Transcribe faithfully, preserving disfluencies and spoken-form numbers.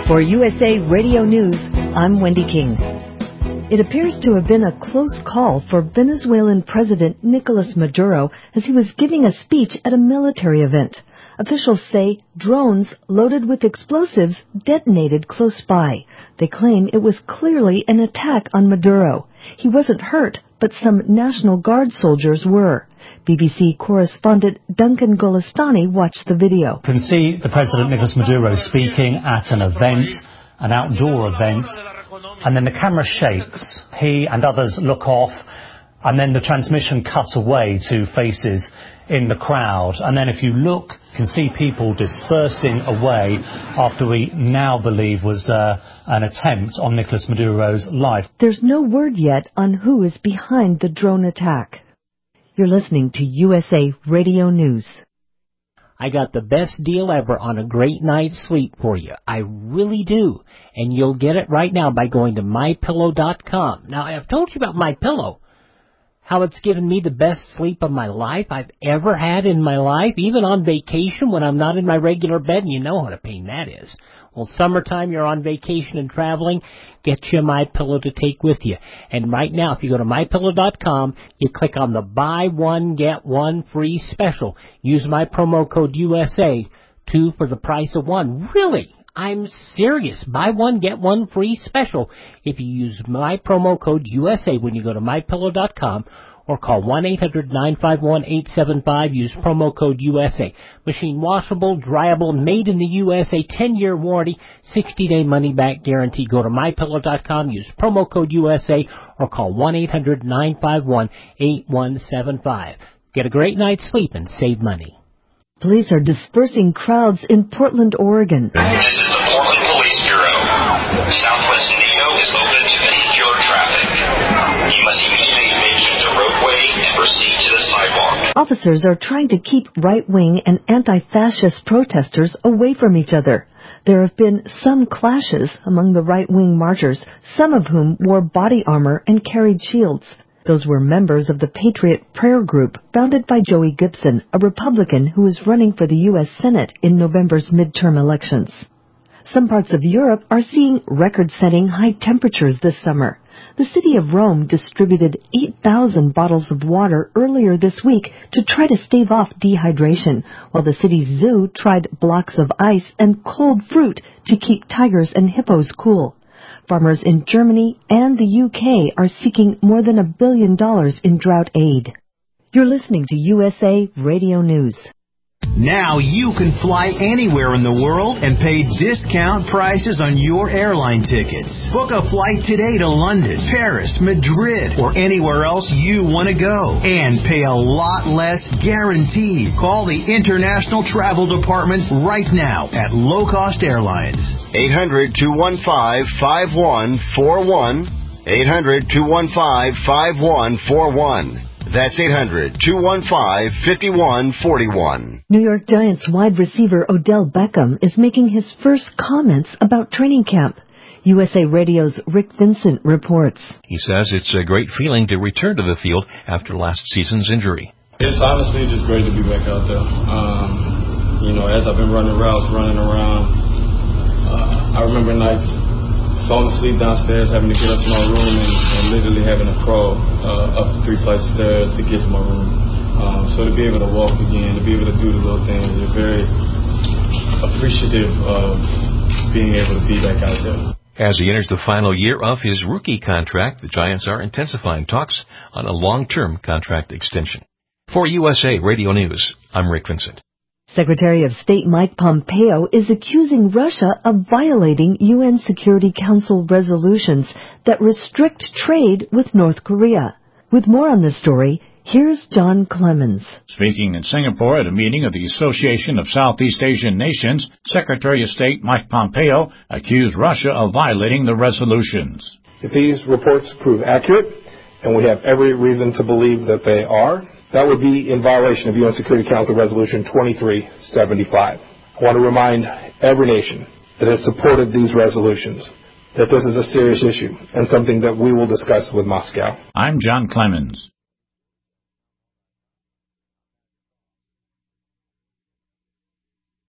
For U S A Radio News, I'm Wendy King. It appears to have been a close call for Venezuelan President Nicolas Maduro as he was giving a speech at a military event. Officials say drones loaded with explosives detonated close by. They claim it was clearly an attack on Maduro. He wasn't hurt, but some National Guard soldiers were. B B C correspondent Duncan Golestani watched the video. You can see the President Nicolas Maduro speaking at an event, an outdoor event, and then the camera shakes. He and others look off, and then the transmission cuts away to faces in the crowd. And then if you look, you can see people dispersing away after we now believe was uh, an attempt on Nicolas Maduro's life. There's no word yet on who is behind the drone attack. You're listening to U S A Radio News. I got the best deal ever on a great night's sleep for you. I really do. And you'll get it right now by going to my pillow dot com. Now, I've told you about MyPillow, how it's given me the best sleep of my life I've ever had in my life, even on vacation when I'm not in my regular bed, and you know what a pain that is. Well, summertime, you're on vacation and traveling, get you a MyPillow to take with you. And right now, if you go to my pillow dot com, you click on the buy one, get one free special. Use my promo code U S A, two for the price of one. Really? I'm serious. Buy one, get one free special if you use my promo code U S A when you go to my pillow dot com or call one eight hundred nine five one eight seven five. Use promo code U S A. Machine washable, dryable, made in the U S A, ten-year warranty, sixty-day money-back guarantee. Go to my pillow dot com, use promo code U S A, or call one eight hundred nine five one eight one seven five. Get a great night's sleep and save money. Police are dispersing crowds in Portland, Oregon. This is the Portland Police Bureau. Southwest Neo is open to vehicular traffic. You must immediately vacate the roadway and proceed to the sidewalk. Officers are trying to keep right-wing and anti-fascist protesters away from each other. There have been some clashes among the right-wing marchers, some of whom wore body armor and carried shields. Those were members of the Patriot Prayer Group, founded by Joey Gibson, a Republican who is running for the U S Senate in November's midterm elections. Some parts of Europe are seeing record-setting high temperatures this summer. The city of Rome distributed eight thousand bottles of water earlier this week to try to stave off dehydration, while the city's zoo tried blocks of ice and cold fruit to keep tigers and hippos cool. Farmers in Germany and the U K are seeking more than a billion dollars in drought aid. You're listening to U S A Radio News. Now you can fly anywhere in the world and pay discount prices on your airline tickets. Book a flight today to London, Paris, Madrid, or anywhere else you want to go. And pay a lot less guaranteed. Call the International Travel Department right now at Low Cost Airlines. eight hundred two one five five one four one. eight hundred two one five five one four one. That's eight hundred two one five five one four one. New York Giants wide receiver Odell Beckham is making his first comments about training camp. U S A Radio's Rick Vincent reports. He says it's a great feeling to return to the field after last season's injury. It's honestly just great to be back out there. Um, you know, as I've been running routes, running around, uh, I remember nights falling asleep downstairs, having to get up to my room and, and literally having to crawl uh, up the three flights of stairs to get to my room. Um, so to be able to walk again, to be able to do the little things, you're very appreciative of being able to be back out there. As he enters the final year of his rookie contract, the Giants are intensifying talks on a long-term contract extension. For U S A Radio News, I'm Rick Vincent. Secretary of State Mike Pompeo is accusing Russia of violating U N Security Council resolutions that restrict trade with North Korea. With more on this story, here's John Clemens. Speaking in Singapore at a meeting of the Association of Southeast Asian Nations, Secretary of State Mike Pompeo accused Russia of violating the resolutions. If these reports prove accurate, and we have every reason to believe that they are, that would be in violation of U N Security Council Resolution twenty-three seventy-five. I want to remind every nation that has supported these resolutions that this is a serious issue and something that we will discuss with Moscow. I'm John Clemens.